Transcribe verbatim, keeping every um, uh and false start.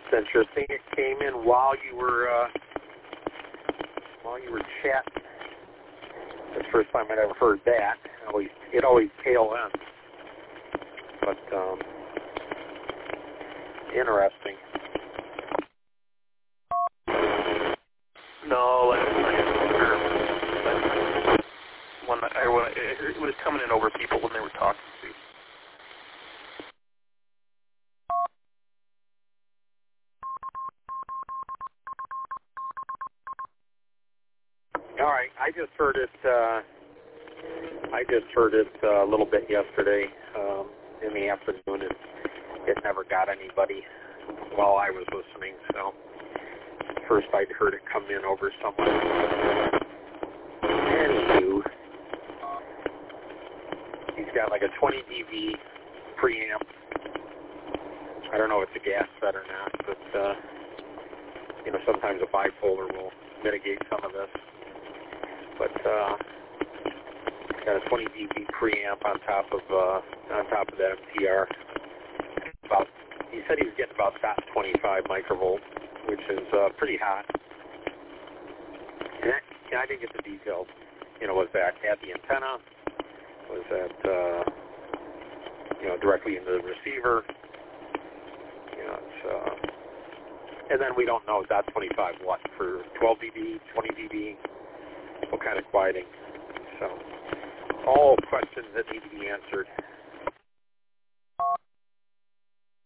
It's interesting. It came in while you were uh, while you were chatting. That's the first time I'd ever heard that. It always, it always tail ends. But um, interesting. No, that's not it. When I, when I, it was coming in over people when they were talking to. All right, I just heard it. Uh, I just heard it uh, a little bit yesterday um, in the afternoon, and it never got anybody while I was listening. So first I'd heard it come in over someone. Anywho, he's got like a twenty D B preamp. I don't know if it's a gas set or not, but uh, you know, sometimes a bipolar will mitigate some of this. But uh, got a twenty D B preamp on top of uh, on top of that M T R. About, he said he was getting about twenty-five microvolt, which is uh, pretty hot. And I, I didn't get the details. You know, was that at the antenna? Was that uh, you know, directly into the receiver? You know, it's, uh, and then we don't know dot twenty-five what for twelve D B, twenty D B. What kind of quieting? So, all questions that need to be answered.